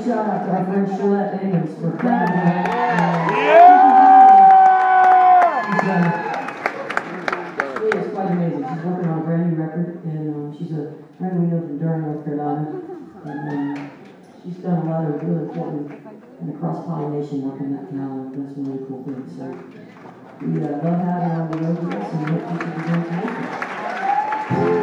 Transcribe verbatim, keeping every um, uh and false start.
shout out to our friend Shalette Amos for coming. Yeah! She's, uh, she is quite amazing. She's working on a brand new record, and um, she's a friend we know from Durham, North Carolina. And um, she's done a lot of really important and cross-pollination work in that town, and done some really cool things. So we uh, love having her on the road with us, and hope you can begin to make it.